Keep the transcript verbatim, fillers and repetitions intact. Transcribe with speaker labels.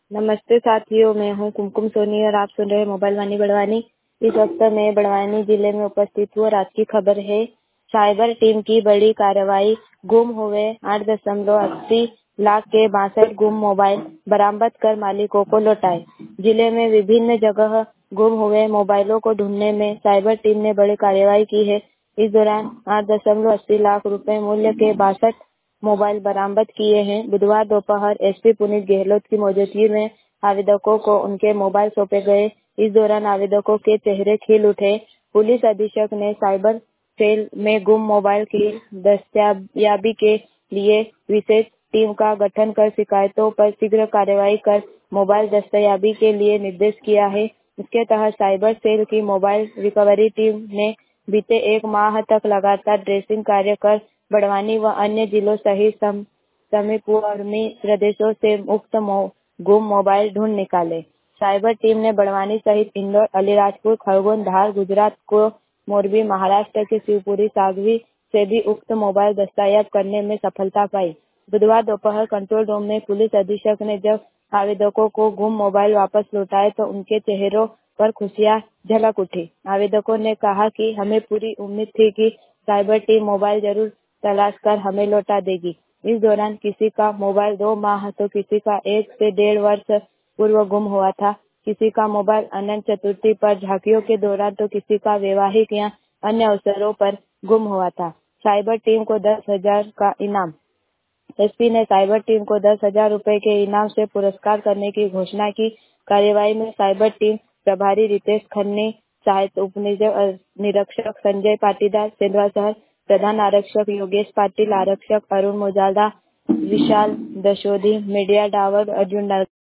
Speaker 1: नमस्ते साथियों, मैं हूँ कुमकुम सोनी और आप सुन रहे हैं मोबाइल वाणी बड़वानी। इस वक्त मैं बड़वानी जिले में उपस्थित हूँ और आज की खबर है साइबर टीम की बड़ी कार्रवाई। गुम हुए आठ दशमलव अस्सी लाख के बासठ गुम मोबाइल बरामद कर मालिकों को लौटाए। जिले में विभिन्न जगह गुम हुए मोबाइलों को ढूंढने में साइबर टीम ने बड़ी कार्रवाई की है। इस दौरान आठ दशमलव अस्सी लाख रुपए मूल्य के बासठ मोबाइल बरामद किए हैं। बुधवार दोपहर एसपी पुनीत गहलोत की मौजूदगी में आवेदकों को उनके मोबाइल सौंपे गए। इस दौरान आवेदकों के चेहरे खिल उठे। पुलिस अधीक्षक ने साइबर सेल में गुम मोबाइल की दस्तयाबी के लिए विशेष टीम का गठन कर शिकायतों पर शीघ्र कार्रवाई कर मोबाइल दस्तयाबी के लिए निर्देश किया है। इसके तहत साइबर सेल की मोबाइल रिकवरी टीम ने बीते एक माह तक लगातार ट्रेसिंग कार्य कर बड़वानी व अन्य जिलों सहित समीपवर्ती प्रदेशों से मुक्त मो, गुम मोबाइल ढूंढ निकाले। साइबर टीम ने बड़वानी सहित इंदौर, अलीराजपुर, खरगोन, धार, गुजरात को मोरबी, महाराष्ट्र के शिवपुरी, साध्वी से भी उक्त मोबाइल दस्तयाब करने में सफलता पाई। बुधवार दोपहर कंट्रोल रूम में पुलिस अधीक्षक ने जब आवेदकों को गुम मोबाइल वापस लौटाए तो उनके चेहरों पर खुशियां झलक उठी। आवेदकों ने कहा कि हमें पूरी उम्मीद थी कि साइबर टीम मोबाइल जरूर तलाश कर हमें लौटा देगी। इस दौरान किसी का मोबाइल दो माह तो किसी का एक से डेढ़ वर्ष पूर्व गुम हुआ था। किसी का मोबाइल अनंत चतुर्थी पर झांकियों के दौरान तो किसी का वैवाहिक या अन्य अवसरों पर गुम हुआ था। साइबर टीम को दस हजार का इनाम। एसपी ने साइबर टीम को दस हजार रूपए के इनाम से पुरस्कार करने की घोषणा की। कार्यवाही में साइबर टीम प्रभारी रितेश खन्ने, सहायक उप निरीक्षक संजय पाटीदार, सेंधवा शहर प्रधान आरक्षक योगेश पाटिल, आरक्षक अरुण मोजादा, विशाल दशोधी, मीडिया डावर अर्जुन